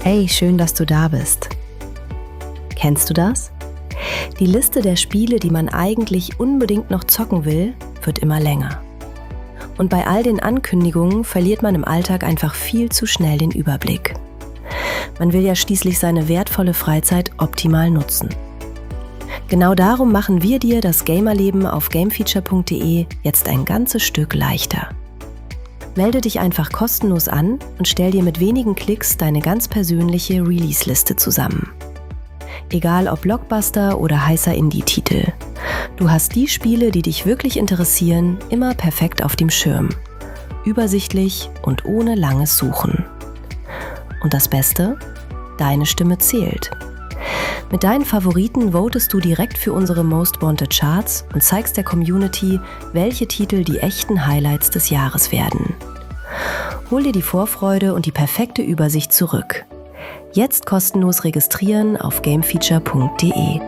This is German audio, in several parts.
Hey, schön, dass du da bist. Kennst du das? Die Liste der Spiele, die man eigentlich unbedingt noch zocken will, wird immer länger. Und bei all den Ankündigungen verliert man im Alltag einfach viel zu schnell den Überblick. Man will ja schließlich seine wertvolle Freizeit optimal nutzen. Genau darum machen wir dir das Gamerleben auf gamefeature.de jetzt ein ganzes Stück leichter. Melde dich einfach kostenlos an und stell dir mit wenigen Klicks deine ganz persönliche Release-Liste zusammen. Egal ob Blockbuster oder heißer Indie-Titel. Du hast die Spiele, die dich wirklich interessieren, immer perfekt auf dem Schirm. Übersichtlich und ohne langes Suchen. Und das Beste? Deine Stimme zählt. Mit deinen Favoriten votest du direkt für unsere Most Wanted Charts und zeigst der Community, welche Titel die echten Highlights des Jahres werden. Hol dir die Vorfreude und die perfekte Übersicht zurück. Jetzt kostenlos registrieren auf gamefeature.de.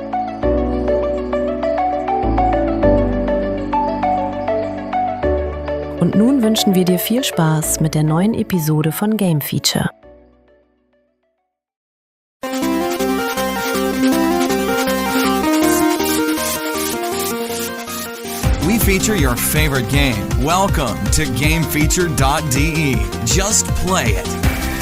Und nun wünschen wir dir viel Spaß mit der neuen Episode von Game Feature. We feature your favorite game. Welcome to GameFeature.de. Just play it.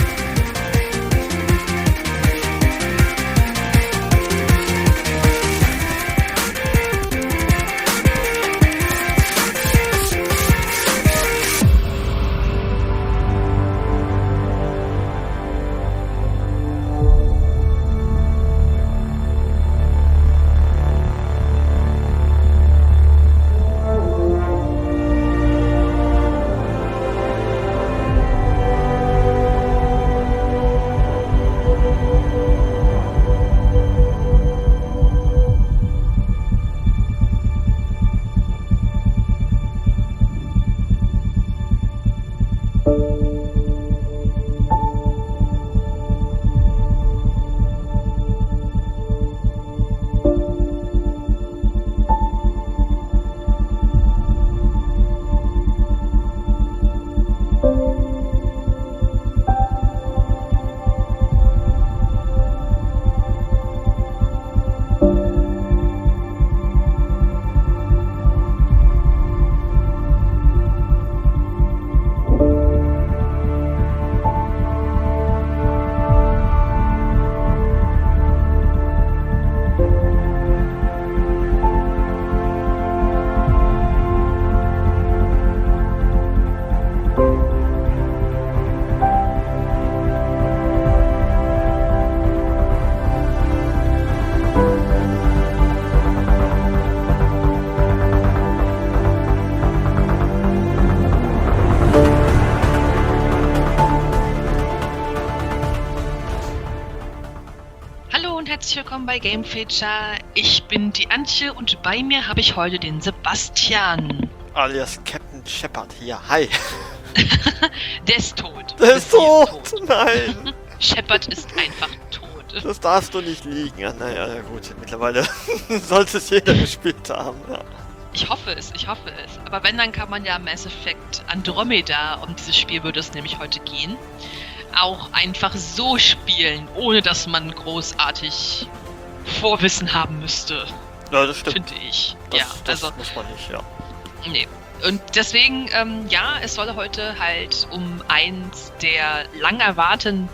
Bei Game Feature. Ich bin die Antje und bei mir habe ich heute den Sebastian. Alias Captain Shepard hier. Hi. Der ist tot. Der ist tot. Nein. Shepard ist einfach tot. Das darfst du nicht liegen. Ja, naja, gut. Mittlerweile sollte es jeder gespielt haben. Ja. Ich hoffe es. Aber wenn, dann kann man ja Mass Effect Andromeda, um dieses Spiel würde es nämlich heute gehen, auch einfach so spielen, ohne dass man großartig Vorwissen haben müsste. Ja, das stimmt. Finde ich. Das muss man nicht, ja. Nee. Und deswegen, es soll heute halt um eins der lang erwartenden,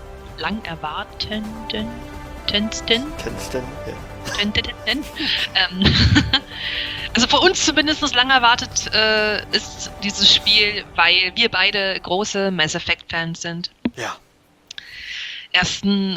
also für uns zumindest lang erwartet ist dieses Spiel, weil wir beide große Mass Effect Fans sind. Ja. Die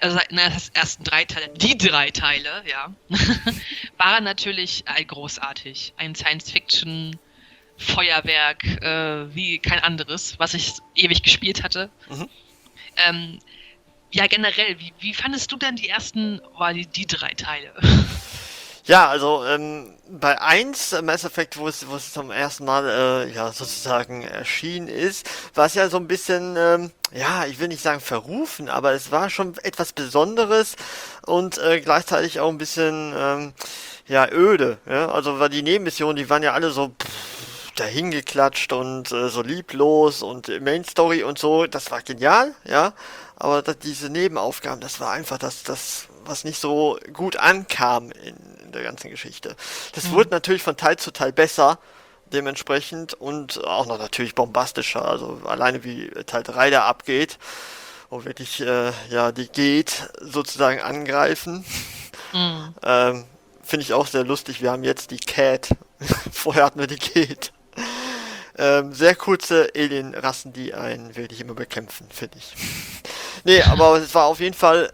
drei Teile, ja, waren natürlich großartig. Ein Science-Fiction-Feuerwerk wie kein anderes, was ich ewig gespielt hatte. Mhm. Generell, wie fandest du denn die die drei Teile? Ja, also bei 1 Mass Effect, wo es zum ersten Mal sozusagen erschienen ist, war es ja so ein bisschen, ich will nicht sagen verrufen, aber es war schon etwas Besonderes und gleichzeitig auch ein bisschen öde. Ja? Also weil die Nebenmissionen, die waren ja alle so dahingeklatscht und so lieblos und Main Story und so, das war genial, ja. Aber diese Nebenaufgaben, das war einfach das, was nicht so gut ankam in der ganzen Geschichte. Das wurde natürlich von Teil zu Teil besser, dementsprechend, und auch noch natürlich bombastischer, also alleine wie Teil 3 da abgeht, wo wirklich, die Geht sozusagen angreifen. Finde ich auch sehr lustig, wir haben jetzt die Cat, vorher hatten wir die Geht. Sehr kurze Alien-Rassen, die einen wirklich immer bekämpfen, finde ich. Nee, aber es war auf jeden Fall,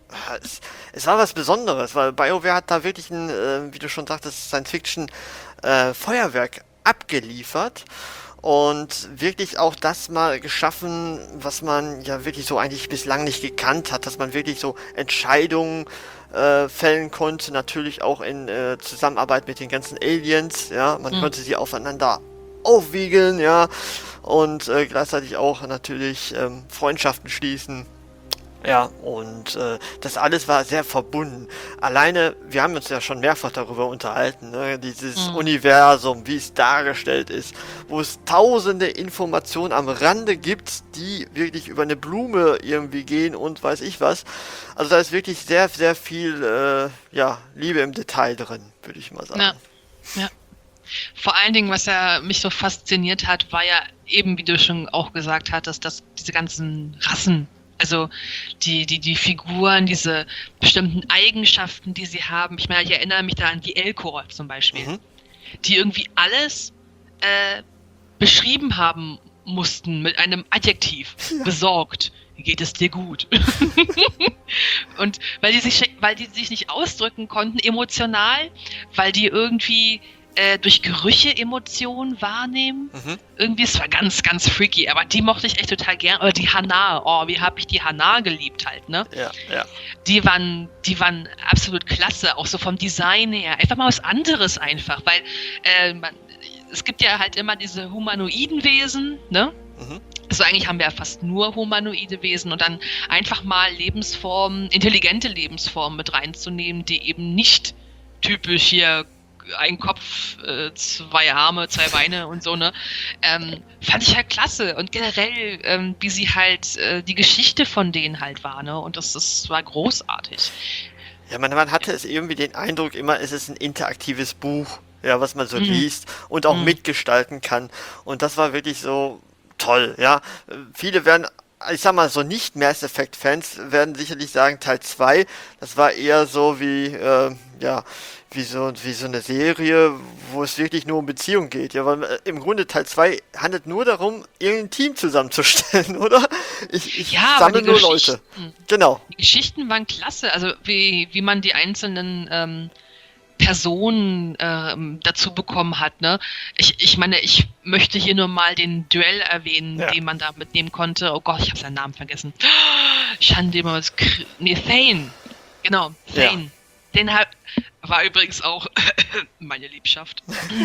es war was Besonderes, weil BioWare hat da wirklich ein, wie du schon sagtest, Science-Fiction-Feuerwerk abgeliefert und wirklich auch das mal geschaffen, was man ja wirklich so eigentlich bislang nicht gekannt hat, dass man wirklich so Entscheidungen fällen konnte, natürlich auch in Zusammenarbeit mit den ganzen Aliens, ja, man konnte sie aufeinander aufwiegeln, ja, und gleichzeitig auch natürlich Freundschaften schließen. Ja, und das alles war sehr verbunden. Alleine, wir haben uns ja schon mehrfach darüber unterhalten, ne? Dieses Universum, wie es dargestellt ist, wo es tausende Informationen am Rande gibt, die wirklich über eine Blume irgendwie gehen und weiß ich was. Also da ist wirklich sehr, sehr viel Liebe im Detail drin, würde ich mal sagen. Ja. Vor allen Dingen, was ja mich so fasziniert hat, war ja eben, wie du schon auch gesagt hattest, dass diese ganzen Rassen, also die Figuren, diese bestimmten Eigenschaften, die sie haben. Ich meine, ich erinnere mich da an die Elcor zum Beispiel, die irgendwie alles beschrieben haben mussten mit einem Adjektiv. Ja. Besorgt. Geht es dir gut? Und weil die sich nicht ausdrücken konnten emotional, weil die irgendwie durch Gerüche Emotionen wahrnehmen. Irgendwie, es war ganz, ganz freaky, aber die mochte ich echt total gern. Oder die Hanar, wie habe ich die Hanar geliebt halt, ne? Ja. Die waren absolut klasse, auch so vom Design her. Einfach mal was anderes einfach, weil es gibt ja halt immer diese humanoiden Wesen, ne? Also eigentlich haben wir ja fast nur humanoide Wesen und dann einfach mal Lebensformen, intelligente Lebensformen mit reinzunehmen, die eben nicht typisch hier ein Kopf, 2 Arme, 2 Beine und so, ne? Fand ich halt klasse. Und generell, wie sie halt die Geschichte von denen halt war, ne? Und das war großartig. Ja, man hatte es irgendwie den Eindruck immer, es ist ein interaktives Buch, ja, was man so liest und auch mitgestalten kann. Und das war wirklich so toll, ja. Viele werden, ich sag mal, so nicht Mass Effect Fans werden sicherlich sagen, Teil 2, das war eher so wie so eine Serie, wo es wirklich nur um Beziehung geht. Ja, weil im Grunde Teil 2 handelt nur darum, irgendein Team zusammenzustellen, oder? Ich sammle nur Leute. Genau. Die Geschichten waren klasse, also wie man die einzelnen Personen dazu bekommen hat, ne? Ich meine, ich möchte hier nur mal den Duell erwähnen, den man da mitnehmen konnte. Oh Gott, ich habe seinen Namen vergessen. Schande immer. Thane. Genau, Thane. Den war übrigens auch meine Liebschaft.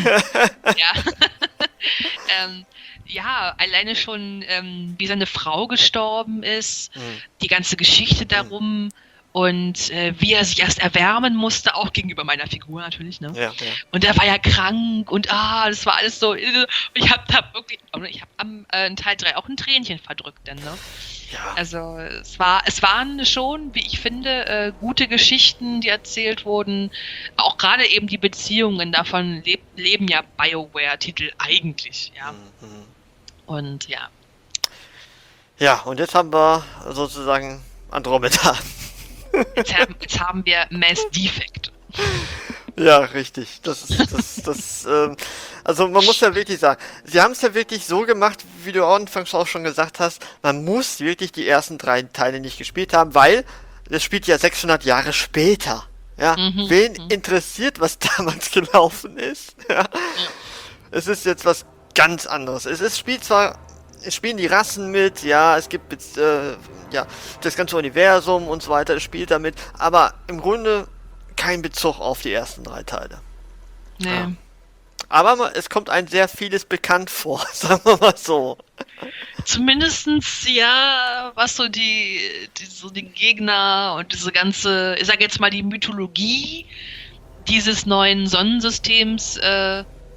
Alleine schon, wie seine Frau gestorben ist, die ganze Geschichte darum und wie er sich erst erwärmen musste, auch gegenüber meiner Figur natürlich, ne? Ja. Und er war ja krank und das war alles so, ich habe am Teil 3 auch ein Tränchen verdrückt, denn, ne? Ja. Also es waren schon, wie ich finde, gute Geschichten, die erzählt wurden. Auch gerade eben die Beziehungen, davon leben ja BioWare-Titel eigentlich, ja. Und ja. Ja, und jetzt haben wir sozusagen Andromeda. Jetzt haben wir Mass Defect. Ja, richtig. Also man muss ja wirklich sagen, sie haben es ja wirklich so gemacht, wie du anfangs auch schon gesagt hast, man muss wirklich die ersten 3 Teile nicht gespielt haben, weil das spielt ja 600 Jahre später. Ja, wen interessiert, was damals gelaufen ist? Ja. Es ist jetzt was ganz anderes. Es spielen die Rassen mit, ja, es gibt das ganze Universum und so weiter, es spielt damit, aber im Grunde kein Bezug auf die ersten 3 Teile. Nee. Ja. Aber es kommt ein sehr vieles bekannt vor, sagen wir mal so. Zumindestens, ja, was so die Gegner und diese ganze, ich sag jetzt mal die Mythologie dieses neuen Sonnensystems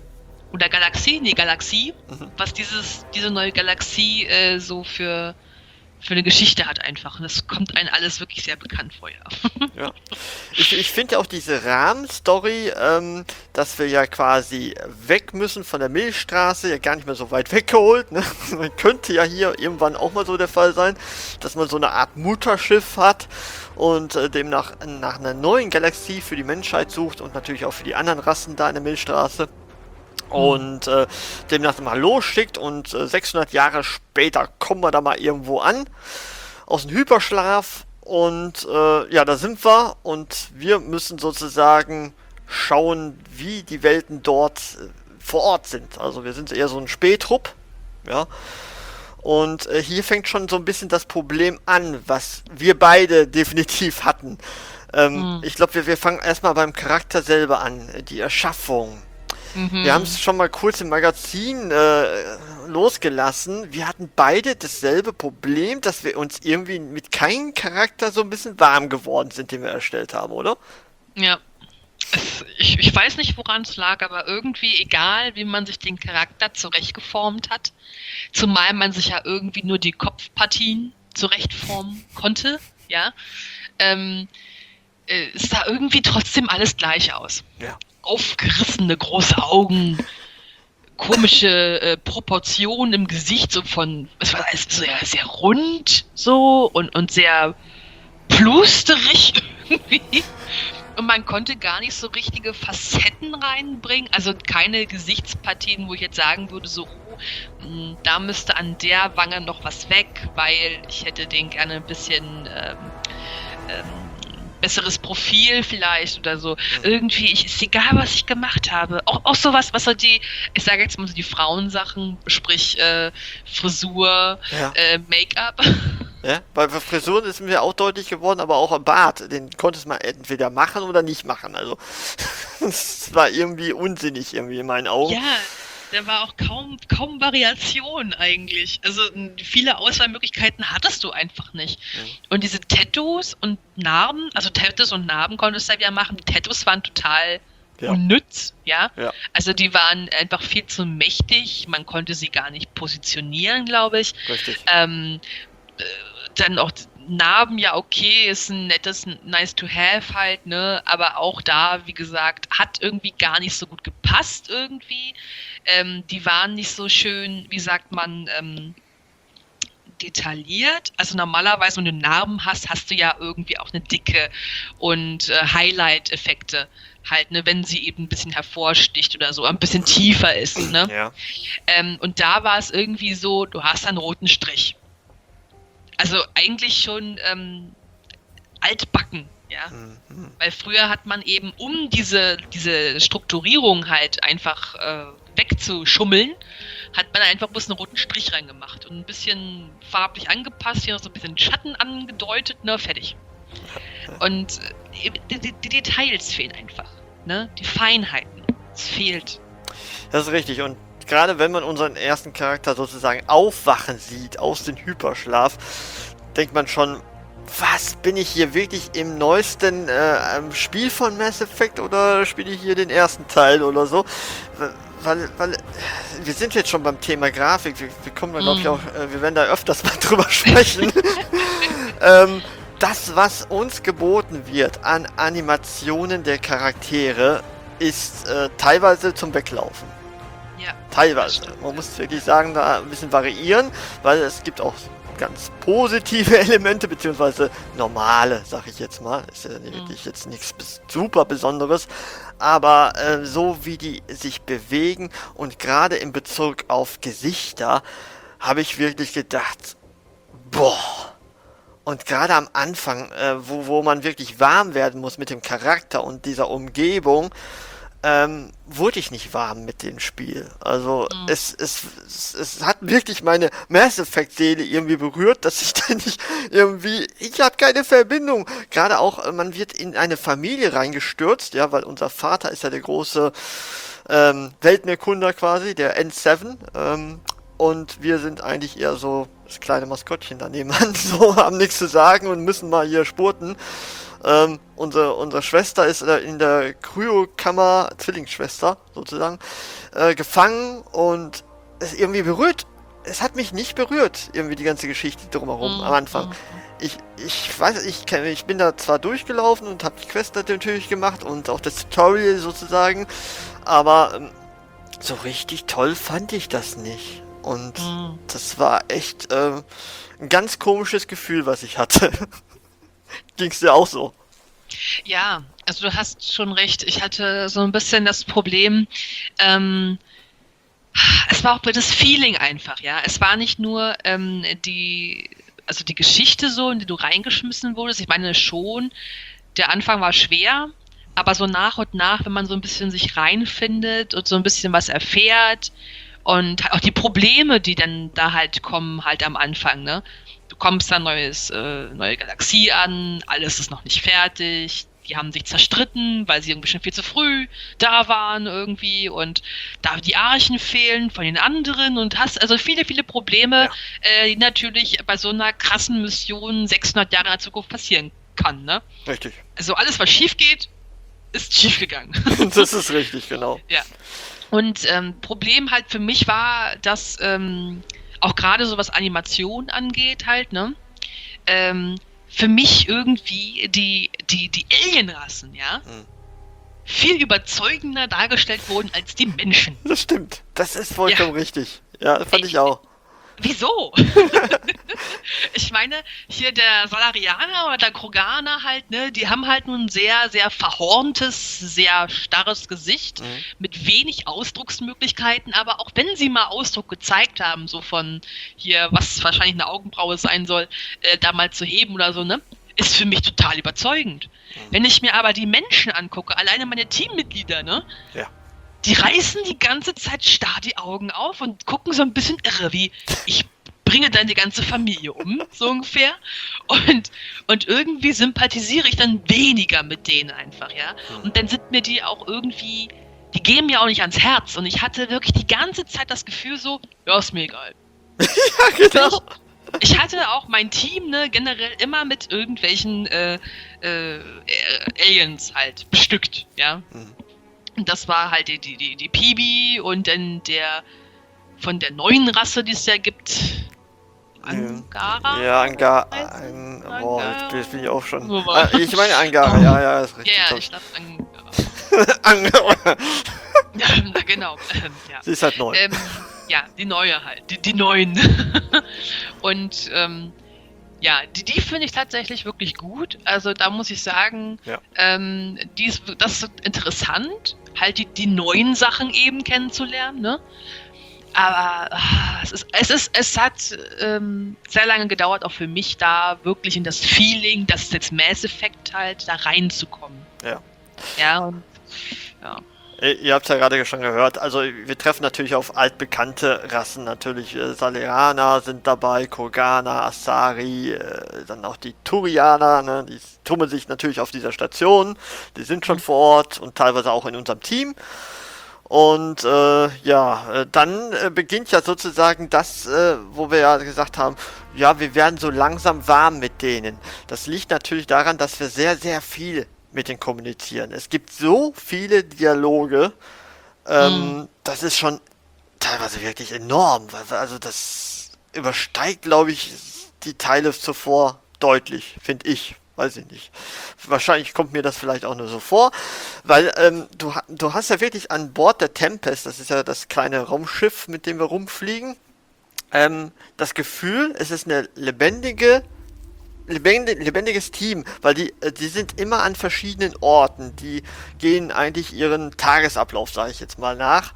oder Galaxie, was diese neue Galaxie so für eine Geschichte hat einfach. Und das kommt einem alles wirklich sehr bekannt vor, ja. Ja. Ich finde ja auch diese Rahmenstory, dass wir ja quasi weg müssen von der Milchstraße, ja gar nicht mehr so weit weggeholt. Ne? Man könnte ja hier irgendwann auch mal so der Fall sein, dass man so eine Art Mutterschiff hat und demnach nach einer neuen Galaxie für die Menschheit sucht und natürlich auch für die anderen Rassen da in der Milchstraße. Und demnach mal losschickt und 600 Jahre später kommen wir da mal irgendwo an, aus dem Hyperschlaf und ja, da sind wir und wir müssen sozusagen schauen, wie die Welten dort vor Ort sind. Also wir sind eher so ein Spähtrupp, ja. Und hier fängt schon so ein bisschen das Problem an, was wir beide definitiv hatten. Ich glaube, wir fangen erstmal beim Charakter selber an, die Erschaffung. Wir haben es schon mal kurz im Magazin losgelassen. Wir hatten beide dasselbe Problem, dass wir uns irgendwie mit keinem Charakter so ein bisschen warm geworden sind, den wir erstellt haben, oder? Ja. Ich weiß nicht, woran es lag, aber irgendwie, egal wie man sich den Charakter zurechtgeformt hat, zumal man sich ja irgendwie nur die Kopfpartien zurechtformen konnte, ja, es sah irgendwie trotzdem alles gleich aus. Ja. Aufgerissene große Augen, komische Proportionen im Gesicht, so von, es war alles sehr, sehr rund so und sehr plusterig irgendwie. Und man konnte gar nicht so richtige Facetten reinbringen, also keine Gesichtspartien, wo ich jetzt sagen würde, so, da müsste an der Wange noch was weg, weil ich hätte den gerne ein bisschen besseres Profil vielleicht oder so. Irgendwie, ist egal, was ich gemacht habe. Auch sowas, was so die, ich sage jetzt mal so die Frauensachen, sprich Frisur, Ja. Make-up. Ja, bei Frisuren ist mir auch deutlich geworden, aber auch am Bart, den konntest man entweder machen oder nicht machen. Also, das war irgendwie unsinnig irgendwie in meinen Augen. Ja, da war auch kaum Variation eigentlich. Also viele Auswahlmöglichkeiten hattest du einfach nicht. Und diese Tattoos und Narben, also Tattoos und Narben konntest du ja wieder machen. Die Tattoos waren total unnütz, ja. Also die waren einfach viel zu mächtig. Man konnte sie gar nicht positionieren, glaube ich. Richtig. Dann auch Narben, ja okay, ist ein nettes nice to have halt, ne, aber auch da, wie gesagt, hat irgendwie gar nicht so gut gepasst irgendwie. Die waren nicht so schön, wie sagt man, detailliert. Also normalerweise, wenn du Narben hast, hast du ja irgendwie auch eine Dicke und Highlight-Effekte halt, ne, wenn sie eben ein bisschen hervorsticht oder so, ein bisschen tiefer ist, ne. Ja. Und da war es irgendwie so, du hast einen roten Strich. Also eigentlich schon altbacken, ja. Weil früher hat man eben, um diese Strukturierung halt einfach wegzuschummeln, hat man einfach bloß einen roten Strich reingemacht und ein bisschen farblich angepasst, hier noch so ein bisschen Schatten angedeutet, ne, fertig. Und die Details fehlen einfach, ne, die Feinheiten, es fehlt. Das ist richtig und gerade wenn man unseren ersten Charakter sozusagen aufwachen sieht aus dem Hyperschlaf, denkt man schon, was, bin ich hier wirklich im neuesten Spiel von Mass Effect oder spiele ich hier den ersten Teil oder so? Weil wir sind jetzt schon beim Thema Grafik, wir kommen da glaube ich auch, wir werden da öfters mal drüber sprechen. Das, was uns geboten wird an Animationen der Charaktere, ist teilweise zum Weglaufen. Ja, Teilweise. Man muss wirklich sagen, da ein bisschen variieren, weil es gibt auch ganz positive Elemente, beziehungsweise normale, sag ich jetzt mal. Ist ja wirklich jetzt nichts super Besonderes. Aber so wie die sich bewegen und gerade in Bezug auf Gesichter, habe ich wirklich gedacht, boah. Und gerade am Anfang, wo man wirklich warm werden muss mit dem Charakter und dieser Umgebung, wurde ich nicht warm mit dem Spiel. Also es hat wirklich meine Mass Effect Seele irgendwie berührt, dass ich da nicht irgendwie, ich habe keine Verbindung. Gerade auch, man wird in eine Familie reingestürzt, ja, weil unser Vater ist ja der große Weltenerkunder quasi, der N7, und wir sind eigentlich eher so das kleine Maskottchen daneben an, so haben nichts zu sagen und müssen mal hier spurten. Unsere Schwester ist in der Kryokammer, Zwillingsschwester sozusagen, gefangen und es irgendwie berührt. Es hat mich nicht berührt, irgendwie die ganze Geschichte drumherum am Anfang. Ich bin da zwar durchgelaufen und habe die Quest natürlich gemacht und auch das Tutorial sozusagen, aber so richtig toll fand ich das nicht. Und das war echt ein ganz komisches Gefühl, was ich hatte. Ging's dir auch so? Ja, also du hast schon recht. Ich hatte so ein bisschen das Problem, es war auch das Feeling einfach, ja. Es war nicht nur die Geschichte so, in die du reingeschmissen wurdest. Ich meine schon, der Anfang war schwer, aber so nach und nach, wenn man so ein bisschen sich reinfindet und so ein bisschen was erfährt und auch die Probleme, die dann da halt kommen, halt am Anfang, ne? Du kommst da neue Galaxie an, alles ist noch nicht fertig, die haben sich zerstritten, weil sie irgendwie schon viel zu früh da waren irgendwie und da die Archen fehlen von den anderen und hast also viele, viele Probleme, die natürlich bei so einer krassen Mission 600 Jahre in der Zukunft passieren kann, ne? Richtig. Also alles, was schief geht, ist schief gegangen. Das ist richtig, genau. Ja. Und Problem halt für mich war, dass auch gerade so was Animation angeht halt, ne? Für mich irgendwie die Alienrassen, ja, viel überzeugender dargestellt wurden als die Menschen. Das stimmt. Das ist vollkommen richtig. Ja, fand ich auch. Wieso? Ich meine, hier der Salarianer oder der Kroganer halt, ne, die haben halt nun ein sehr, sehr verhorntes, sehr starres Gesicht mit wenig Ausdrucksmöglichkeiten, aber auch wenn sie mal Ausdruck gezeigt haben, so von hier, was wahrscheinlich eine Augenbraue sein soll, da mal zu heben oder so, ne, ist für mich total überzeugend. Wenn ich mir aber die Menschen angucke, alleine meine Teammitglieder, ne, Ja. die reißen die ganze Zeit starr die Augen auf und gucken so ein bisschen irre, wie ich bringe dann die ganze Familie um, so ungefähr. Und irgendwie sympathisiere ich dann weniger mit denen einfach, ja. Und dann sind mir die auch irgendwie, die gehen mir auch nicht ans Herz. Und ich hatte wirklich die ganze Zeit das Gefühl so, ja, ist mir egal. Ja, genau. Ich hatte auch mein Team, ne, generell immer mit irgendwelchen Aliens halt bestückt, ja. Und das war halt die Pibi und dann von der neuen Rasse, die es ja gibt, Angara? Ja, jetzt bin ich auch schon. Ich meine Angara, ja, ist richtig. Ja, ich dachte Angara. Ja, genau. Ja. Sie ist halt neu. Ja, die neue halt, die neuen. Und ja, die finde ich tatsächlich wirklich gut. Also da muss ich sagen, das ist interessant, halt die neuen Sachen eben kennenzulernen, ne? Aber es hat sehr lange gedauert, auch für mich da wirklich in das Feeling, das ist jetzt Mass Effect halt, da reinzukommen. Ja. Ja, und ja. Ihr habt es ja gerade schon gehört, also wir treffen natürlich auf altbekannte Rassen, natürlich Saleraner sind dabei, Kroganer, Asari, dann auch die Turianer, ne, die tummeln sich natürlich auf dieser Station, die sind schon vor Ort und teilweise auch in unserem Team. Und dann beginnt ja sozusagen das, wo wir ja gesagt haben, ja, wir werden so langsam warm mit denen. Das liegt natürlich daran, dass wir sehr, sehr viel mit denen kommunizieren. Es gibt so viele Dialoge, das ist schon teilweise wirklich enorm. Also das übersteigt, glaube ich, die Teile zuvor deutlich, finde ich. Weiß ich nicht. Wahrscheinlich kommt mir das vielleicht auch nur so vor, weil du hast ja wirklich an Bord der Tempest, das ist ja das kleine Raumschiff, mit dem wir rumfliegen, das Gefühl, es ist eine lebendiges Team, weil die sind immer an verschiedenen Orten, die gehen eigentlich ihren Tagesablauf, sage ich jetzt mal, nach.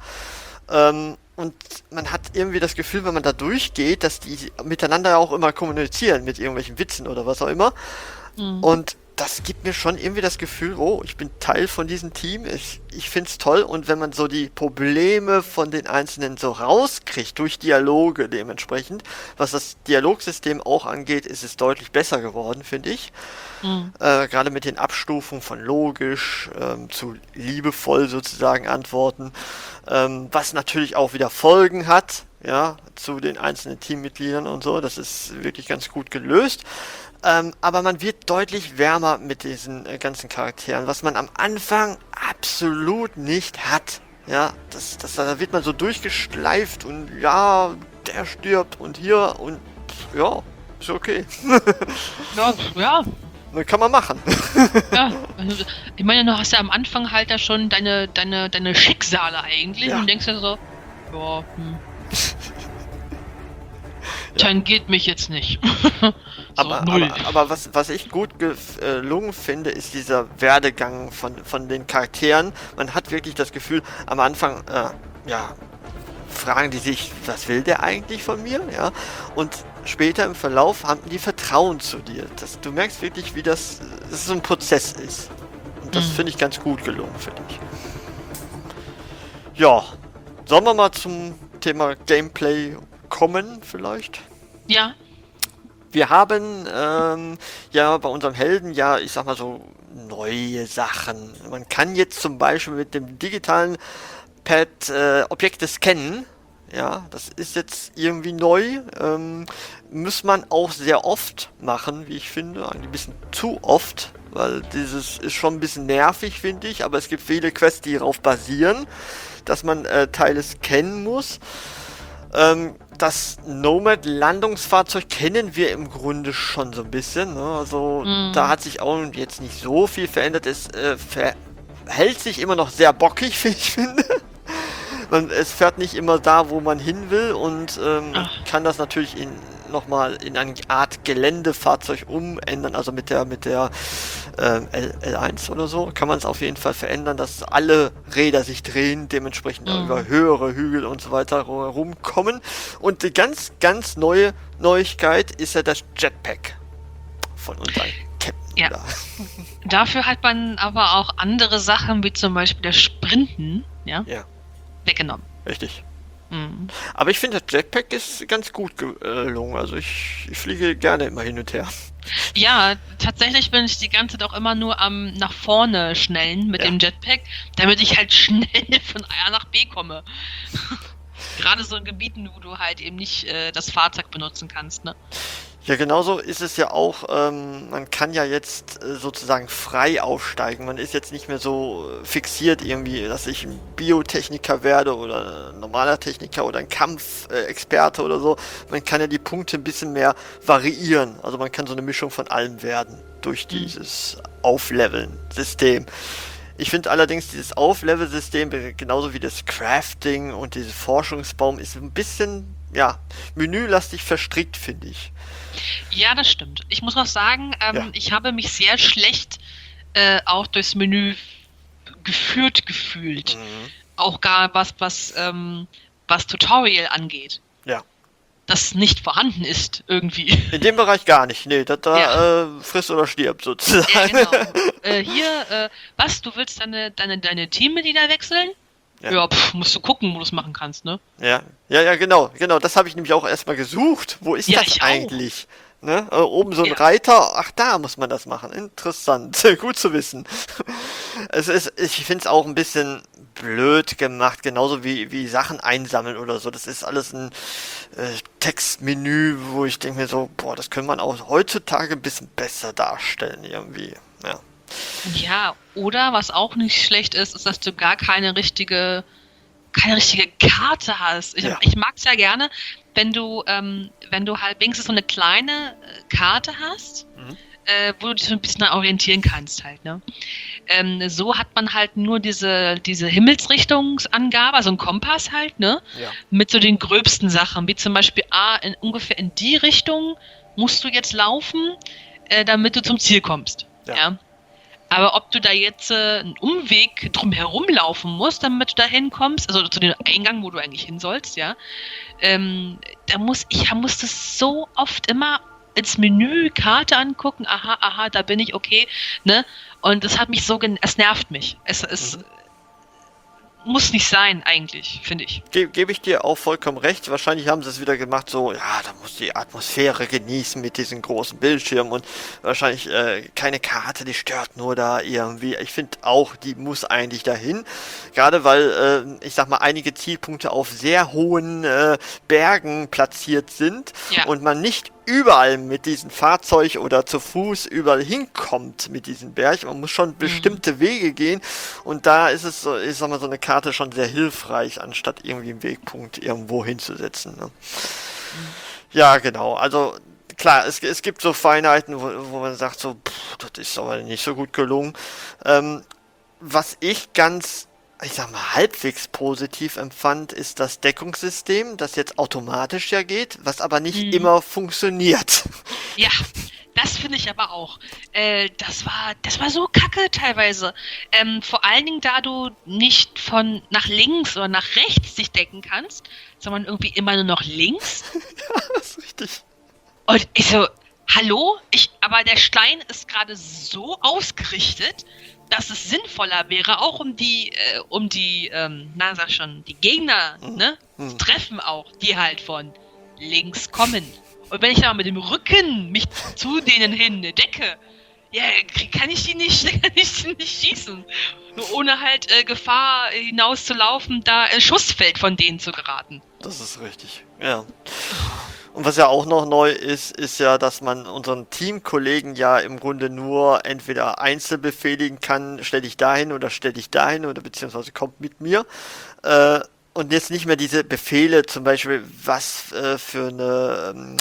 Und man hat irgendwie das Gefühl, wenn man da durchgeht, dass die miteinander ja auch immer kommunizieren, mit irgendwelchen Witzen oder was auch immer. Und das gibt mir schon irgendwie das Gefühl, oh, ich bin Teil von diesem Team, ich finde es toll. Und wenn man so die Probleme von den Einzelnen so rauskriegt, durch Dialoge dementsprechend, was das Dialogsystem auch angeht, ist es deutlich besser geworden, finde ich. Gerade mit den Abstufungen von logisch zu liebevoll sozusagen Antworten, was natürlich auch wieder Folgen hat, ja, zu den einzelnen Teammitgliedern und so, das ist wirklich ganz gut gelöst. Aber man wird deutlich wärmer mit diesen ganzen Charakteren, was man am Anfang absolut nicht hat. Ja, da wird man so durchgeschleift und ja, der stirbt und hier und ja, ist okay. Ja. Kann man machen. Ja. Ich meine, du hast ja am Anfang halt da schon deine Schicksale eigentlich und denkst ja so, ja, tangiert mich jetzt nicht. So, aber was ich gut gelungen finde, ist dieser Werdegang von den Charakteren. Man hat wirklich das Gefühl, am Anfang, fragen die sich, was will der eigentlich von mir? Ja, und später im Verlauf haben die Vertrauen zu dir. Du merkst wirklich, wie das so ein Prozess ist. Und das finde ich ganz gut gelungen, finde ich. Ja, sollen wir mal zum Thema Gameplay kommen vielleicht? Ja. Wir haben bei unserem Helden ich sag mal so neue Sachen. Man kann jetzt zum Beispiel mit dem digitalen Pad Objekte scannen. Ja, das ist jetzt irgendwie neu. Muss man auch sehr oft machen, wie ich finde. Eigentlich ein bisschen zu oft, weil dieses ist schon ein bisschen nervig, finde ich. Aber es gibt viele Quests, die darauf basieren, dass man Teile scannen muss. Das Nomad-Landungsfahrzeug kennen wir im Grunde schon so ein bisschen. Ne? Also da hat sich auch jetzt nicht so viel verändert. Es verhält sich immer noch sehr bockig, wie ich finde. Es fährt nicht immer da, wo man hin will und kann das natürlich nochmal in eine Art Geländefahrzeug umändern, also mit der L1 oder so, kann man es auf jeden Fall verändern, dass alle Räder sich drehen, dementsprechend über höhere Hügel und so weiter rumkommen. Und die ganz, ganz neue Neuigkeit ist ja das Jetpack von unserem Captain. Ja. Dafür hat man aber auch andere Sachen, wie zum Beispiel das Sprinten, weggenommen. Richtig. Aber ich finde, das Jetpack ist ganz gut gelungen. Also ich fliege gerne immer hin und her. Ja, tatsächlich bin ich die ganze Zeit auch immer nur am nach vorne schnellen mit dem Jetpack, damit ich halt schnell von A nach B komme. Gerade so in Gebieten, wo du halt eben nicht das Fahrzeug benutzen kannst, ne? Ja, genauso ist es ja auch, man kann ja jetzt sozusagen frei aufsteigen. Man ist jetzt nicht mehr so fixiert irgendwie, dass ich ein Biotechniker werde oder ein normaler Techniker oder ein Kampfexperte oder so. Man kann ja die Punkte ein bisschen mehr variieren. Also man kann so eine Mischung von allem werden durch dieses Aufleveln-System. Ich finde allerdings dieses Auflevel-System, genauso wie das Crafting und dieser Forschungsbaum, ist ein bisschen, menülastig verstrickt, finde ich. Ja, das stimmt. Ich muss auch sagen, ich habe mich sehr schlecht auch durchs Menü gefühlt. Auch gar was Tutorial angeht. Ja. Das nicht vorhanden ist, irgendwie. In dem Bereich gar nicht. Nee, da frisst oder stirbt sozusagen. Ja, genau. Hier, du willst deine Teammitglieder wechseln? Ja, musst du gucken, wo du es machen kannst, ne? Ja, genau. Das habe ich nämlich auch erstmal gesucht. Wo ist das eigentlich? Ne? Oben so ein Reiter, ach, da muss man das machen. Interessant, gut zu wissen. Ich finde es auch ein bisschen blöd gemacht, genauso wie Sachen einsammeln oder so. Das ist alles ein Textmenü, wo ich denke mir so, das könnte man auch heutzutage ein bisschen besser darstellen irgendwie. Ja, oder was auch nicht schlecht ist, dass du gar keine richtige Karte hast. Ich mag es ja gerne, wenn du halt wenigstens so eine kleine Karte hast, wo du dich so ein bisschen orientieren kannst halt, ne? So hat man halt nur diese Himmelsrichtungsangabe, also ein Kompass halt, ne? Ja. Mit so den gröbsten Sachen, wie zum Beispiel ungefähr in die Richtung musst du jetzt laufen, damit du zum Ziel kommst. Ja. Aber ob du da jetzt einen Umweg drumherum laufen musst, damit du da hinkommst, also zu dem Eingang, wo du eigentlich hin sollst, ich musste so oft immer ins Menü Karte angucken, aha, da bin ich, okay, ne? Und das hat mich es nervt mich. Es muss nicht sein, eigentlich, finde ich. Gebe ich dir auch vollkommen recht. Wahrscheinlich haben sie es wieder gemacht, so, da muss die Atmosphäre genießen mit diesem großen Bildschirm und wahrscheinlich keine Karte, die stört nur da irgendwie. Ich finde auch, die muss eigentlich dahin. Gerade weil, ich sag mal, einige Zielpunkte auf sehr hohen Bergen platziert sind und man nicht überall mit diesem Fahrzeug oder zu Fuß überall hinkommt mit diesem Berg. Man muss schon bestimmte Wege gehen und da ist es so, ich sag mal, so eine Karte schon sehr hilfreich, anstatt irgendwie einen Wegpunkt irgendwo hinzusetzen. Ne? Ja, genau. Also klar, es gibt so Feinheiten, wo man sagt so, das ist aber nicht so gut gelungen. Was ich sag mal, halbwegs positiv empfand, ist das Deckungssystem, das jetzt automatisch ja geht, was aber nicht immer funktioniert. Ja, das finde ich aber auch. Das war so kacke teilweise. Vor allen Dingen, da du nicht von nach links oder nach rechts dich decken kannst, sondern irgendwie immer nur noch links. Ja, das ist richtig. Und ich so, hallo? Aber der Stein ist gerade so ausgerichtet, dass es sinnvoller wäre, auch um die Gegner, ne, zu treffen auch, die halt von links kommen. Und wenn ich da mit dem Rücken mich zu denen hin decke, ja, kann ich die nicht schießen. Nur ohne halt Gefahr hinauszulaufen, da ins Schussfeld von denen zu geraten. Das ist richtig, ja. Und was ja auch noch neu ist ja, dass man unseren Teamkollegen ja im Grunde nur entweder einzeln befehligen kann, stell dich dahin oder beziehungsweise kommt mit mir. Und jetzt nicht mehr diese Befehle, zum Beispiel, was für eine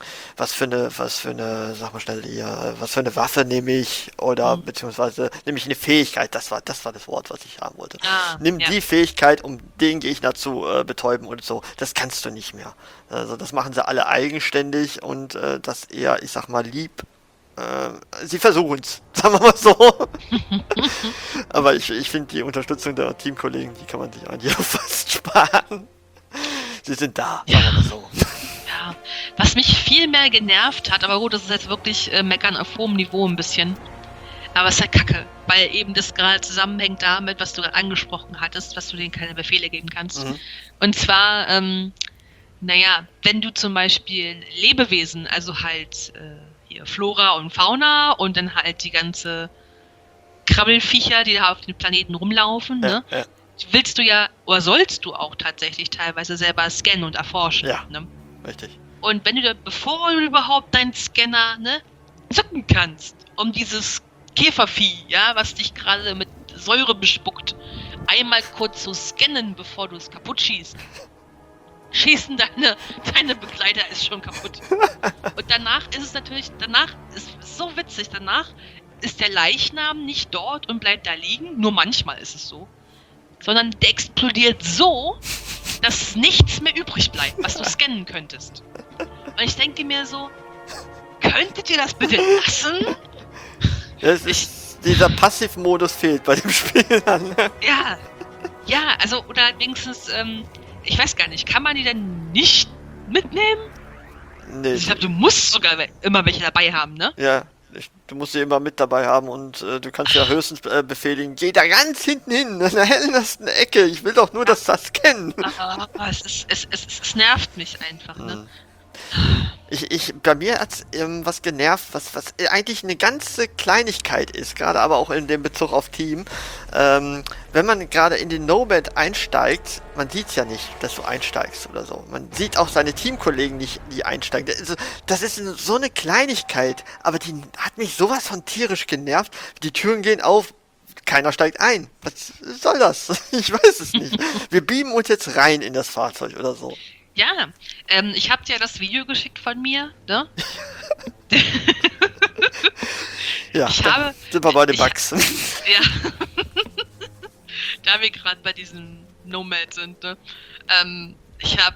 Waffe nehme ich, oder beziehungsweise nehme ich eine Fähigkeit, das war das Wort, was ich haben wollte. Nimm die Fähigkeit, um den Gegner zu betäuben und so, das kannst du nicht mehr. Also das machen sie alle eigenständig und das eher, ich sag mal, lieb. Sie versuchen es, sagen wir mal so. Aber ich finde die Unterstützung der Teamkollegen, die kann man sich eigentlich auch fast sparen. Sie sind da, sagen wir mal so. Ja, was mich viel mehr genervt hat, aber gut, das ist jetzt wirklich Meckern auf hohem Niveau ein bisschen. Aber es ist halt kacke, weil eben das gerade zusammenhängt damit, was du gerade angesprochen hattest, was du denen keine Befehle geben kannst. Und zwar, wenn du zum Beispiel Lebewesen, also halt hier Flora und Fauna und dann halt die ganze Krabbelfiecher, die da auf den Planeten rumlaufen, ne? Willst du ja, oder sollst du auch tatsächlich teilweise selber scannen und erforschen. Ja, ne? Richtig. Und wenn du da, bevor du überhaupt deinen Scanner, ne, zücken kannst, um dieses Käfervieh, ja, was dich gerade mit Säure bespuckt, einmal kurz zu scannen, bevor du es kaputt schießt. Schießen deine Begleiter ist schon kaputt. Und danach ist so witzig, danach ist der Leichnam nicht dort und bleibt da liegen, nur manchmal ist es so, sondern der explodiert so, dass nichts mehr übrig bleibt, was du scannen könntest. Und ich denke mir so, könntet ihr das bitte lassen? Dieser Passivmodus fehlt bei dem Spiel dann. Ja, also, oder wenigstens, ich weiß gar nicht, kann man die denn nicht mitnehmen? Nee. Ich glaube, du musst sogar immer welche dabei haben, ne? Ja, du musst sie immer mit dabei haben und du kannst ja höchstens befehligen, geh da ganz hinten hin, in der hellsten Ecke, ich will doch nur das scannen. Es nervt mich einfach, ne? Bei mir hat's was genervt, was eigentlich eine ganze Kleinigkeit ist, gerade aber auch in dem Bezug auf Team. Wenn man gerade in den Nomad einsteigt, man sieht's ja nicht, dass du einsteigst oder so. Man sieht auch seine Teamkollegen nicht, die einsteigen. Das ist so eine Kleinigkeit, aber die hat mich sowas von tierisch genervt. Die Türen gehen auf, keiner steigt ein. Was soll das? Ich weiß es nicht. Wir beamen uns jetzt rein in das Fahrzeug oder so. Ja, ich hab dir ja das Video geschickt von mir, ne? Ja, sind wir bei den Bugs. Ja. Da wir gerade bei diesem Nomad sind, ne? Ich habe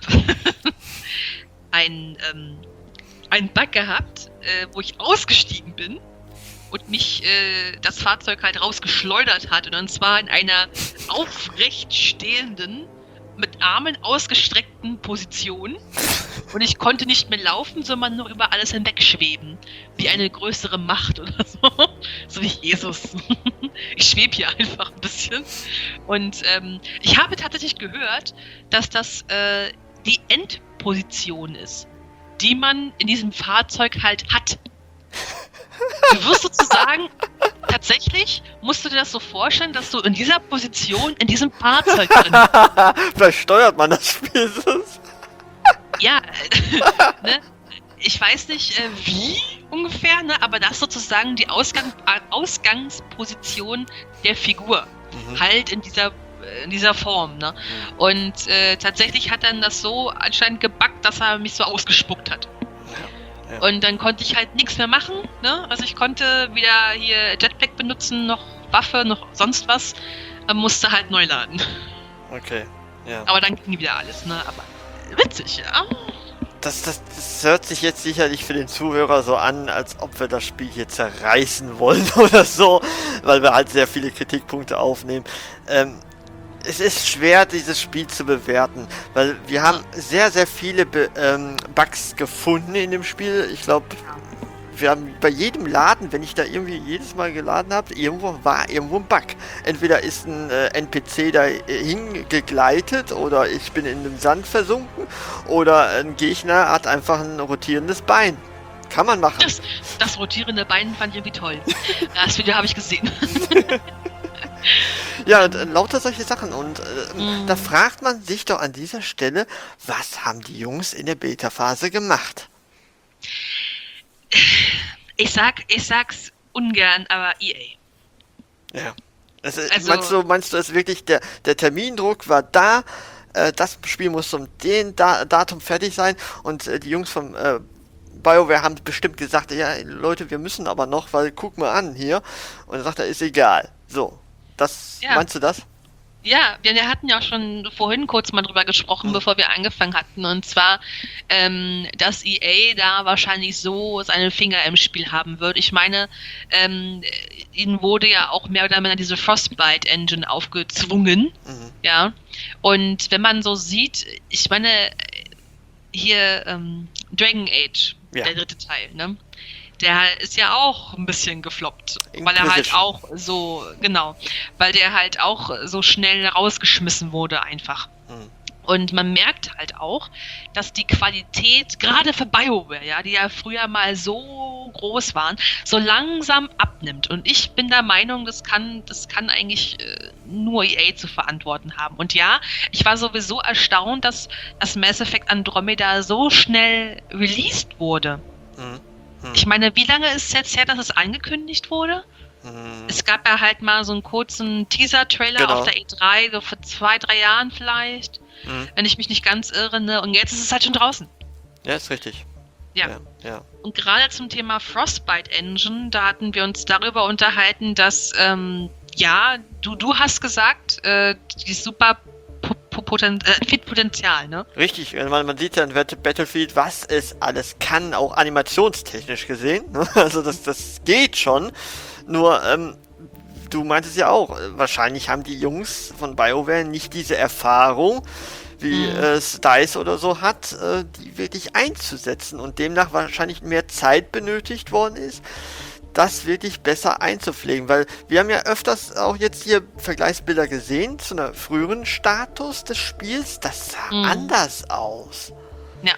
einen Bug gehabt, wo ich ausgestiegen bin und mich das Fahrzeug halt rausgeschleudert hat. Und zwar in einer aufrecht stehenden, mit Armen ausgestreckten Position. Und ich konnte nicht mehr laufen, sondern nur über alles hinwegschweben. Wie eine größere Macht oder so. So wie Jesus. Ich schwebe hier einfach ein bisschen. Und ich habe tatsächlich gehört, dass das die Endposition ist, die man in diesem Fahrzeug halt hat. Du wirst sozusagen, tatsächlich musst du dir das so vorstellen, dass du in dieser Position, in diesem Fahrzeug drin bist. Vielleicht steuert man das Spiel so. Ja, ne? ich weiß nicht wie ungefähr, ne, aber das ist sozusagen die Ausgangsposition der Figur. Halt in dieser Form, ne? Und tatsächlich hat dann das so anscheinend gebackt, dass er mich so ausgespuckt hat. Ja. Und dann konnte ich halt nichts mehr machen, ne? Also ich konnte weder hier Jetpack benutzen, noch Waffe, noch sonst was. Musste halt neu laden. Okay, ja. Aber dann ging wieder alles, ne? Aber witzig, ja. Das hört sich jetzt sicherlich für den Zuhörer so an, als ob wir das Spiel hier zerreißen wollen oder so, weil wir halt sehr viele Kritikpunkte aufnehmen. Es ist schwer, dieses Spiel zu bewerten, weil wir haben sehr, sehr viele Bugs gefunden in dem Spiel. Ich glaube, wir haben bei jedem Laden, wenn ich da irgendwie jedes Mal geladen habe, war irgendwo ein Bug. Entweder ist ein NPC da hingegleitet oder ich bin in dem Sand versunken oder ein Gegner hat einfach ein rotierendes Bein. Kann man machen. Das rotierende Bein fand ich irgendwie toll. Das Video habe ich gesehen. Ja, und lauter solche Sachen. Und da fragt man sich doch an dieser Stelle, was haben die Jungs in der Beta-Phase gemacht? Ich sag's ungern, aber EA. Ja. Meinst du, es wirklich, der Termindruck war da, das Spiel muss um den Datum fertig sein und die Jungs vom BioWare haben bestimmt gesagt, ja Leute, wir müssen aber noch, weil guck mal an hier. Und dann sagt er, ist egal. So, meinst du das? Ja, wir hatten ja auch schon vorhin kurz mal drüber gesprochen, bevor wir angefangen hatten. Und zwar, dass EA da wahrscheinlich so seine Finger im Spiel haben wird. Ich meine, ihnen wurde ja auch mehr oder weniger diese Frostbite-Engine aufgezwungen. Ja. Und wenn man so sieht, ich meine, hier Dragon Age, der dritte Teil, ne? Der ist ja auch ein bisschen gefloppt, weil er halt auch so, weil der halt auch so schnell rausgeschmissen wurde einfach. Und man merkt halt auch, dass die Qualität, gerade für BioWare, ja, die ja früher mal so groß waren, so langsam abnimmt. Und ich bin der Meinung, das kann eigentlich nur EA zu verantworten haben. Und ja, ich war sowieso erstaunt, dass das Mass Effect Andromeda so schnell released wurde. Ich meine, wie lange ist es jetzt her, dass es angekündigt wurde? Es gab ja halt mal so einen kurzen Teaser-Trailer auf der E3, so vor 2-3 Jahren vielleicht, wenn ich mich nicht ganz irre, ne? Und jetzt ist es halt schon draußen. Ja, ist richtig. Ja. Und gerade zum Thema Frostbite Engine, da hatten wir uns darüber unterhalten, dass, du hast gesagt, die ist super viel Potenzial, ne? Richtig, man sieht ja in Battlefield, was es alles kann, auch animationstechnisch gesehen. Also das geht schon. Nur, du meintest ja auch, wahrscheinlich haben die Jungs von BioWare nicht diese Erfahrung, wie es DICE oder so hat, die wirklich einzusetzen und demnach wahrscheinlich mehr Zeit benötigt worden ist, das wirklich besser einzupflegen, weil wir haben ja öfters auch jetzt hier Vergleichsbilder gesehen zu einer früheren Status des Spiels, das sah anders aus. Ja.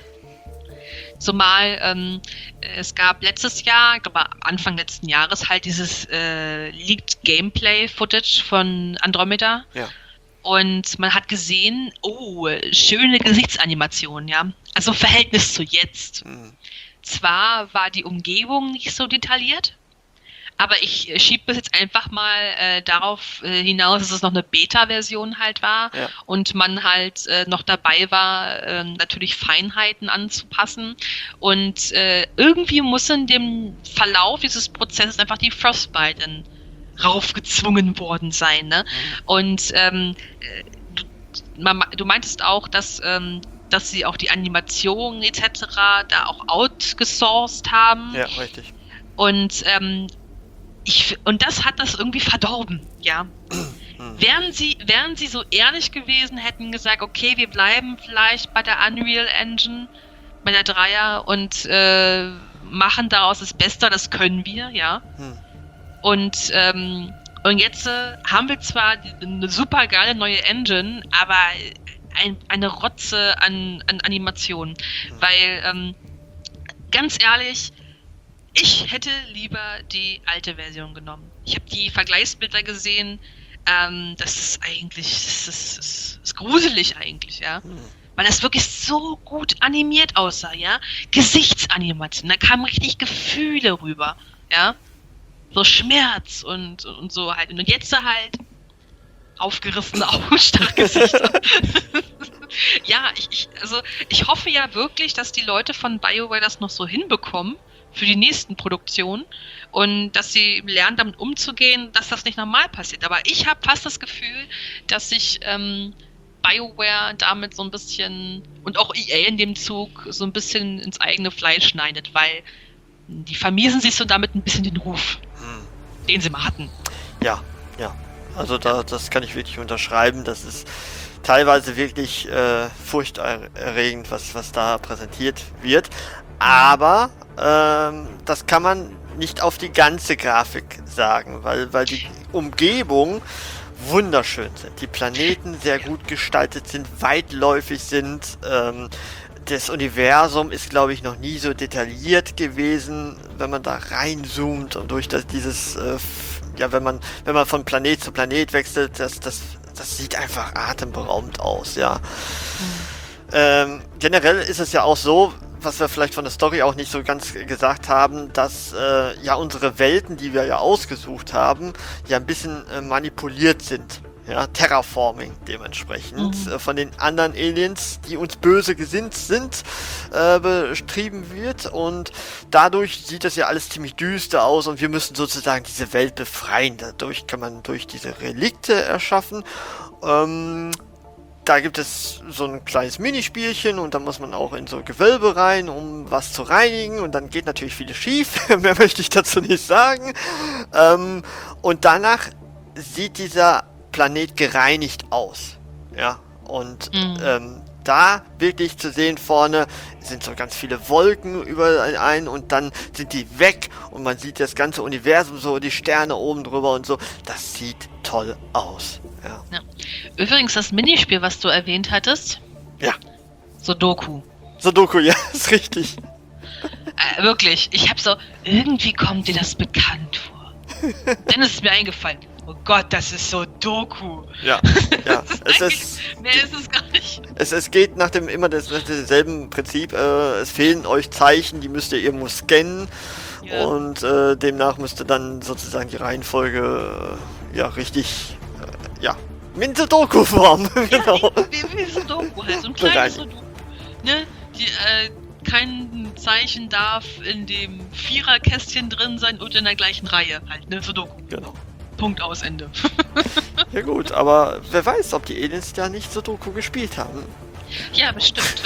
Zumal es gab letztes Jahr, ich glaube Anfang letzten Jahres, halt dieses Leaked Gameplay-Footage von Andromeda. Ja. Und man hat gesehen, schöne Gesichtsanimationen, ja. Also im Verhältnis zu jetzt. Zwar war die Umgebung nicht so detailliert, aber ich schiebe das jetzt einfach mal darauf hinaus, dass es noch eine Beta-Version halt war und man halt noch dabei war, natürlich Feinheiten anzupassen. Und irgendwie muss in dem Verlauf dieses Prozesses einfach die Frostbite raufgezwungen worden sein. Ne? Und du meintest auch, dass sie auch die Animationen etc. da auch outgesourced haben. Ja, richtig. Und und das hat das irgendwie verdorben, ja. Wären sie so ehrlich gewesen, hätten gesagt, okay, wir bleiben vielleicht bei der Unreal Engine, bei der Dreier und machen daraus das Beste, das können wir, ja. Und jetzt haben wir zwar eine super geile neue Engine, aber eine Rotze an Animationen, weil ganz ehrlich, ich hätte lieber die alte Version genommen. Ich habe die Vergleichsbilder gesehen. Das ist gruselig eigentlich, ja. weil das wirklich so gut animiert aussah, ja. Gesichtsanimation, da kamen richtig Gefühle rüber, ja. So Schmerz und so halt. Und jetzt halt aufgerissene Augen, starke Gesichter. Ja, ich hoffe ja wirklich, dass die Leute von BioWare das noch so hinbekommen für die nächsten Produktionen und dass sie lernen, damit umzugehen, dass das nicht normal passiert. Aber ich habe fast das Gefühl, dass sich BioWare damit so ein bisschen und auch EA in dem Zug so ein bisschen ins eigene Fleisch schneidet, weil die vermiesen sich so damit ein bisschen den Ruf, den sie mal hatten. Ja. Also das kann ich wirklich unterschreiben. Das ist teilweise wirklich furchterregend, was da präsentiert wird. Aber das kann man nicht auf die ganze Grafik sagen, weil die Umgebung wunderschön sind. Die Planeten sehr gut gestaltet sind, weitläufig sind. Das Universum ist, glaube ich, noch nie so detailliert gewesen, wenn man da reinzoomt und durch wenn man von Planet zu Planet wechselt, das sieht einfach atemberaubend aus, ja. Generell ist es ja auch so, was wir vielleicht von der Story auch nicht so ganz gesagt haben, dass unsere Welten, die wir ja ausgesucht haben, ja ein bisschen manipuliert sind. Ja, Terraforming dementsprechend von den anderen Aliens, die uns böse gesinnt sind, betrieben wird und dadurch sieht das ja alles ziemlich düster aus und wir müssen sozusagen diese Welt befreien. Dadurch kann man durch diese Relikte erschaffen. Da gibt es so ein kleines Minispielchen und da muss man auch in so Gewölbe rein, um was zu reinigen und dann geht natürlich vieles schief, mehr möchte ich dazu nicht sagen. Und danach sieht dieser Planet gereinigt aus. Ja, und da wirklich zu sehen vorne sind so ganz viele Wolken überall ein und dann sind die weg und man sieht das ganze Universum so, die Sterne oben drüber und so. Das sieht toll aus. Ja. Übrigens das Minispiel, was du erwähnt hattest. Ja. Sudoku, ja, ist richtig. Wirklich, ich habe so, irgendwie kommt dir das bekannt vor. Dann ist es mir eingefallen. Oh Gott, das ist Sudoku. Ja. Mehr ist es gar nicht. Es geht nach demselben Prinzip. Es fehlen euch Zeichen, die müsst ihr irgendwo scannen. Ja. Und demnach müsste dann sozusagen die Reihenfolge richtig in Sudoku-Form. Genau. Wie Sudoku halt. So ein kleines Sudoku. Ne? Kein Zeichen darf in dem Viererkästchen drin sein und in der gleichen Reihe halt. Ne? Sudoku. Genau. Punkt, aus, Ende. Ja gut, aber wer weiß, ob die Aliens da nicht Sudoku gespielt haben. Ja, bestimmt.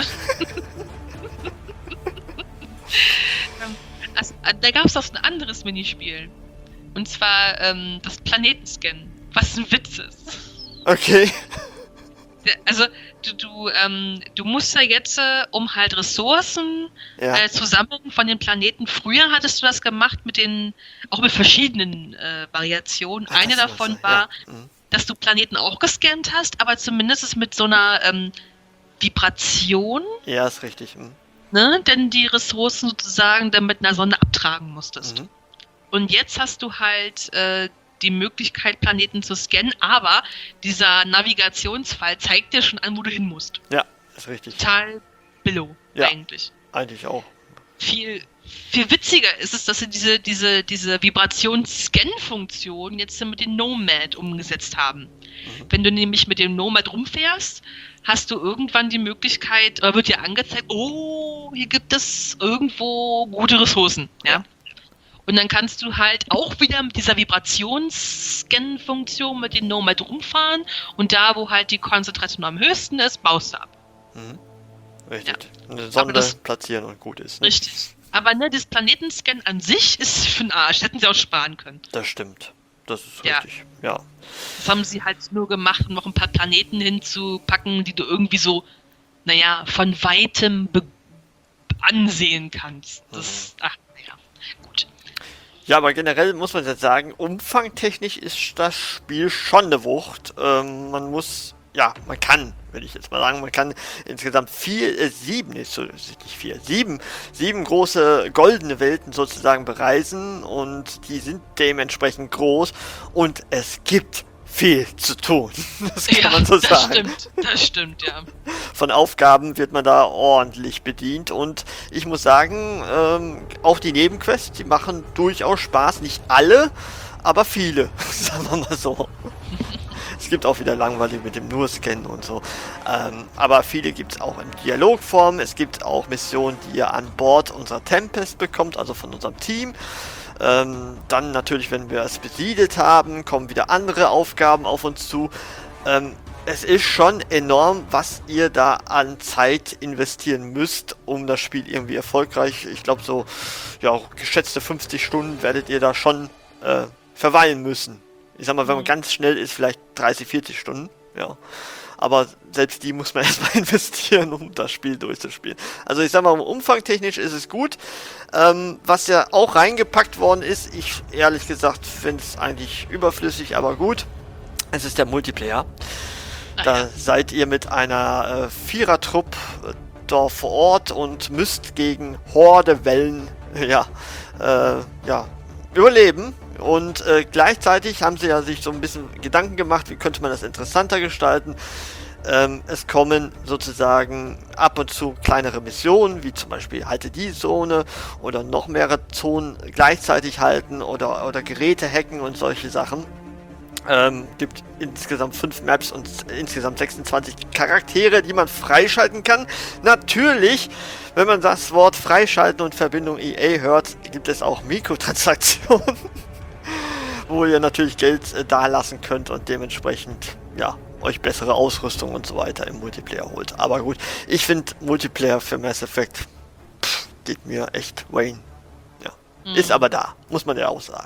Da gab es auch ein anderes Minispiel. Und zwar das Planetenscan. Was ein Witz ist. Okay. Also du musst ja jetzt, um halt Ressourcen zu sammeln von den Planeten. Früher hattest du das gemacht mit verschiedenen Variationen. Eine davon war, dass du Planeten auch gescannt hast, aber zumindest mit so einer Vibration. Ja, ist richtig. Ne? Denn die Ressourcen sozusagen dann mit einer Sonne abtragen musstest. Und jetzt hast du halt die Möglichkeit, Planeten zu scannen, aber dieser Navigationsfall zeigt dir schon an, wo du hin musst. Ja, ist richtig. Total billow, eigentlich. Eigentlich auch. Viel witziger ist es, dass sie diese Vibrations-Scan-Funktion jetzt mit dem Nomad umgesetzt haben. Wenn du nämlich mit dem Nomad rumfährst, hast du irgendwann die Möglichkeit, oder wird dir angezeigt, oh, hier gibt es irgendwo gute Ressourcen, ja. Und dann kannst du halt auch wieder mit dieser Vibrations-Scan-Funktion mit dem Nomad rumfahren und da, wo halt die Konzentration am höchsten ist, baust du ab. Richtig. Ja. Eine Sonde platzieren und gut ist. Ne? Richtig. Aber das Planetenscan an sich ist für den Arsch. Hätten sie auch sparen können. Das stimmt. Das ist richtig. Ja. Das haben sie halt nur gemacht, um noch ein paar Planeten hinzupacken, die du irgendwie so, von weitem ansehen kannst. Das, gut. Ja, aber generell muss man jetzt sagen, umfangtechnisch ist das Spiel schon eine Wucht. Man kann, will ich jetzt mal sagen, man kann insgesamt sieben große goldene Welten sozusagen bereisen und die sind dementsprechend groß und es gibt viel zu tun. Das kann man so sagen. Das stimmt, ja. Von Aufgaben wird man da ordentlich bedient und ich muss sagen, auch die Nebenquests, die machen durchaus Spaß. Nicht alle, aber viele, sagen wir mal so. Es gibt auch wieder langweilig mit dem Nur-Scannen und so. Aber viele gibt es auch in Dialogform. Es gibt auch Missionen, die ihr an Bord unserer Tempest bekommt, also von unserem Team. Dann natürlich, wenn wir es besiedelt haben, kommen wieder andere Aufgaben auf uns zu. Es ist schon enorm, was ihr da an Zeit investieren müsst, um das Spiel irgendwie erfolgreich, ich glaube so, ja, geschätzte 50 Stunden werdet ihr da schon verweilen müssen. Ich sag mal, wenn man ganz schnell ist, vielleicht 30, 40 Stunden, ja. Aber selbst die muss man erstmal investieren, um das Spiel durchzuspielen. Also ich sag mal, umfangtechnisch ist es gut. Was ja auch reingepackt worden ist, ich ehrlich gesagt finde es eigentlich überflüssig, aber gut. Es ist der Multiplayer. Da seid ihr mit einer Vierertrupp dort vor Ort und müsst gegen Horde-Wellen überleben. Und gleichzeitig haben sie ja sich so ein bisschen Gedanken gemacht, wie könnte man das interessanter gestalten. Es kommen sozusagen ab und zu kleinere Missionen, wie zum Beispiel halte die Zone oder noch mehrere Zonen gleichzeitig halten oder Geräte hacken und solche Sachen. Gibt insgesamt 5 Maps und insgesamt 26 Charaktere, die man freischalten kann. Natürlich, wenn man das Wort freischalten und Verbindung EA hört, gibt es auch Mikrotransaktionen, wo ihr natürlich Geld dalassen könnt und dementsprechend, ja, euch bessere Ausrüstung und so weiter im Multiplayer holt. Aber gut, ich finde Multiplayer für Mass Effect geht mir echt Wayne. Ja. Ist aber da, muss man ja auch sagen.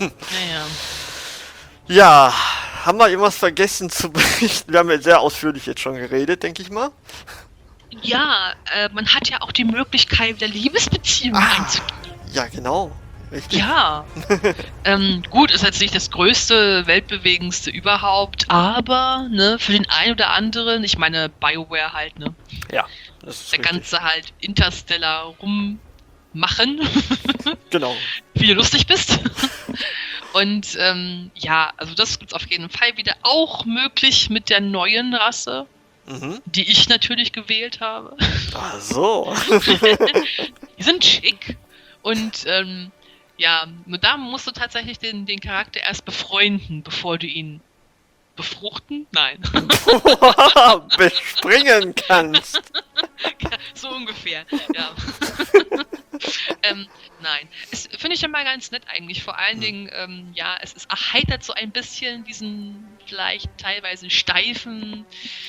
Ja, haben wir irgendwas vergessen zu berichten? Wir haben ja sehr ausführlich jetzt schon geredet, denke ich mal. Ja, man hat ja auch die Möglichkeit, der Liebesbeziehung einzugehen. Ja, genau. Richtig. Ja. Gut, ist jetzt nicht das größte, weltbewegendste überhaupt, aber ne, für den einen oder anderen, ich meine BioWare halt, ne? Ja, das ist der richtig. Ganze halt Interstellar rummachen. Genau. Wie du lustig bist. Und ja, also das gibt's auf jeden Fall wieder auch möglich mit der neuen Rasse, die ich natürlich gewählt habe. Ach so. Die sind schick und ja, nur da musst du tatsächlich den Charakter erst befreunden, bevor du ihn befruchten? Nein. Bespringen kannst. So ungefähr, ja. Nein, es finde ich immer ganz nett eigentlich. Vor allen Dingen, ja, es erheitert so ein bisschen diesen vielleicht teilweise steifen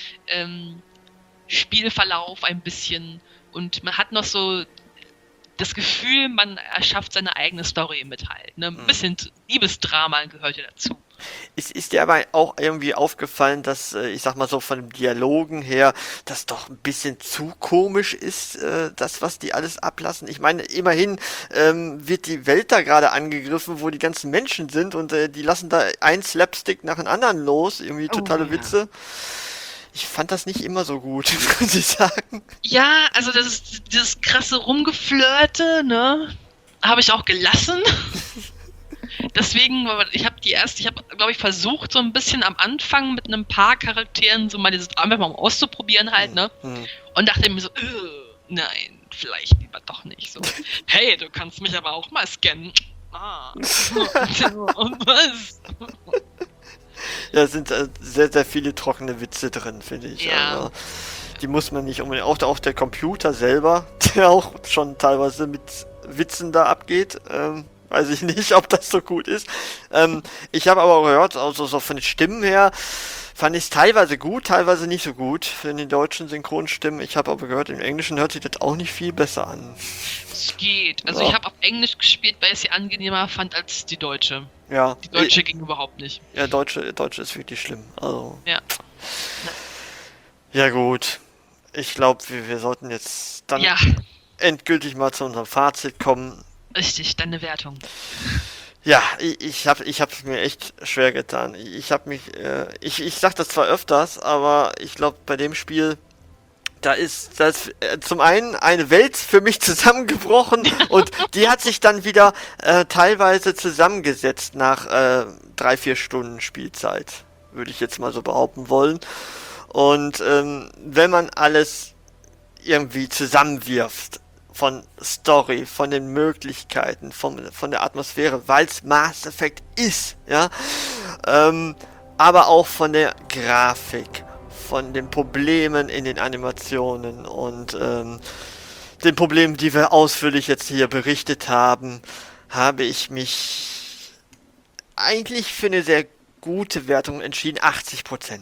Spielverlauf ein bisschen und man hat noch so das Gefühl, man erschafft seine eigene Story mit halt. Ne? Ein bisschen Liebesdrama gehört ja dazu. Ist dir aber auch irgendwie aufgefallen, dass, ich sag mal so von den Dialogen her, das doch ein bisschen zu komisch ist, das, was die alles ablassen? Ich meine, immerhin wird die Welt da gerade angegriffen, wo die ganzen Menschen sind und die lassen da ein Slapstick nach dem anderen los, irgendwie totale Witze. Ich fand das nicht immer so gut, muss ich sagen. Ja, also dieses krasse Rumgeflirte, ne, habe ich auch gelassen. Deswegen, ich habe glaube ich, versucht, so ein bisschen am Anfang mit ein paar Charakteren so mal dieses einfach mal auszuprobieren halt, ne? Und dachte mir so, nein, vielleicht lieber doch nicht so. Hey, du kannst mich aber auch mal scannen. Und was? Ja, es sind sehr, sehr viele trockene Witze drin, finde ich. Ja. Also, die muss man nicht unbedingt. Auch der Computer selber, der auch schon teilweise mit Witzen da abgeht. Weiß ich nicht, ob das so gut ist. Ich habe aber gehört, also so von den Stimmen her, fand ich es teilweise gut, teilweise nicht so gut für die deutschen Synchronstimmen. Ich habe aber gehört, im Englischen hört sich das auch nicht viel besser an. Es geht. Also ich habe auf Englisch gespielt, weil ich sie angenehmer fand als die deutsche. Ja. Die deutsche ging überhaupt nicht. Ja, Deutsche ist wirklich schlimm. Also. Ja. Ja gut. Ich glaube, wir sollten jetzt dann endgültig mal zu unserem Fazit kommen. Richtig, deine Wertung. Ja, ich hab mir echt schwer getan. Ich sag das zwar öfters, aber ich glaube, bei dem Spiel, da ist zum einen eine Welt für mich zusammengebrochen und die hat sich dann wieder teilweise zusammengesetzt nach 3-4 Stunden Spielzeit. würde ich jetzt mal so behaupten wollen. Und wenn man alles irgendwie zusammenwirft, von Story, von den Möglichkeiten, von der Atmosphäre, weil es Mass Effect ist, ja, aber auch von der Grafik, von den Problemen in den Animationen und den Problemen, die wir ausführlich jetzt hier berichtet haben, habe ich mich eigentlich für eine sehr gute Wertung entschieden, 80%.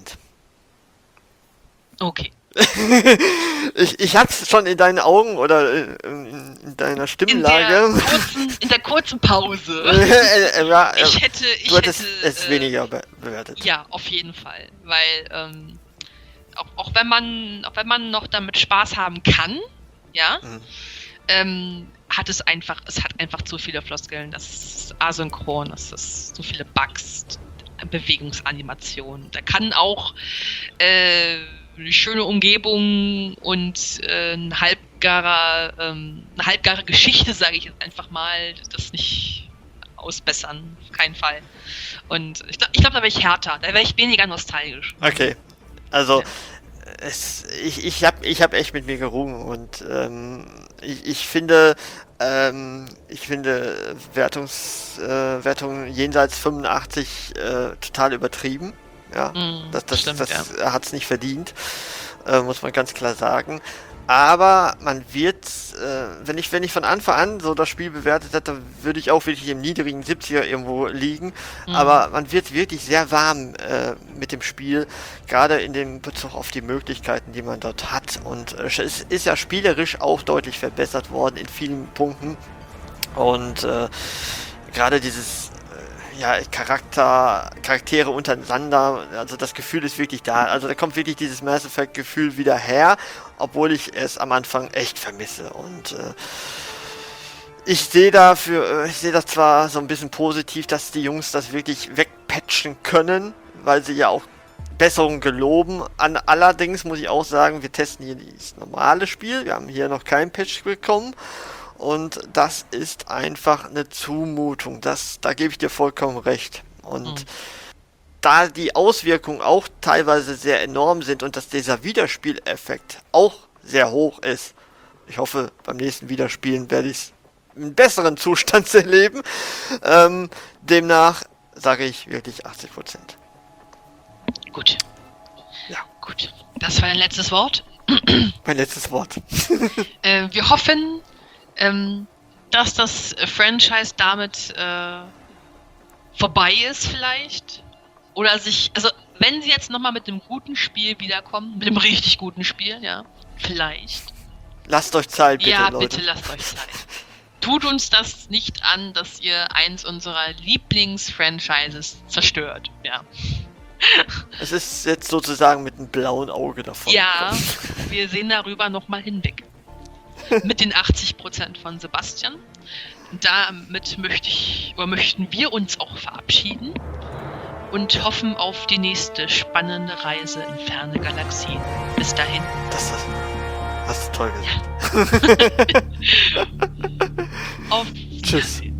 Okay. Ich hab's schon in deinen Augen oder in deiner Stimmlage. In der kurzen Pause. Ich hätte es weniger bewertet. Ja, auf jeden Fall. Weil, auch wenn man noch damit Spaß haben kann, ja, hat es hat einfach zu viele Floskeln, das ist asynchron, das ist zu viele Bugs, Bewegungsanimationen. Da kann auch eine schöne Umgebung und eine halbgare Geschichte, sage ich jetzt einfach mal, das nicht ausbessern, auf keinen Fall. Und ich glaube, da wäre ich härter, da wäre ich weniger nostalgisch. Okay, also ich hab echt mit mir gerungen und ich finde Wertung jenseits 85 total übertrieben. Ja, das stimmt, ja. Hat's nicht verdient, muss man ganz klar sagen. Aber man wird, wenn ich von Anfang an so das Spiel bewertet hätte, würde ich auch wirklich im niedrigen 70er irgendwo liegen. Aber man wird wirklich sehr warm mit dem Spiel, gerade in dem Bezug auf die Möglichkeiten, die man dort hat. Und es ist ja spielerisch auch deutlich verbessert worden in vielen Punkten. Und gerade dieses Charaktere untereinander, also das Gefühl ist wirklich da. Also da kommt wirklich dieses Mass Effect Gefühl wieder her, obwohl ich es am Anfang echt vermisse. Und ich sehe das zwar so ein bisschen positiv, dass die Jungs das wirklich wegpatchen können, weil sie ja auch Besserungen geloben. Allerdings muss ich auch sagen, wir testen hier das normale Spiel. Wir haben hier noch kein Patch bekommen. Und das ist einfach eine Zumutung. Da gebe ich dir vollkommen recht. Und da die Auswirkungen auch teilweise sehr enorm sind und dass dieser Wiederspieleffekt auch sehr hoch ist. Ich hoffe, beim nächsten Wiederspielen werde ich es in besseren Zustand erleben. Demnach sage ich wirklich 80%. Gut. Ja. Gut. Das war dein letztes Wort? Mein letztes Wort. Wir hoffen, dass das Franchise damit vorbei ist vielleicht. Oder also wenn sie jetzt nochmal mit einem guten Spiel wiederkommen, mit einem richtig guten Spiel, ja, vielleicht. Lasst euch Zeit, bitte, ja, Leute. Bitte lasst euch Zeit. Tut uns das nicht an, dass ihr eins unserer Lieblings-Franchises zerstört, ja. Es ist jetzt sozusagen mit einem blauen Auge davon. Ja, wir sehen darüber nochmal hinweg. Mit den 80% von Sebastian. Damit möchten wir uns auch verabschieden und hoffen auf die nächste spannende Reise in ferne Galaxien. Bis dahin. Das hast du toll gesagt. Ja. Auf Tschüss.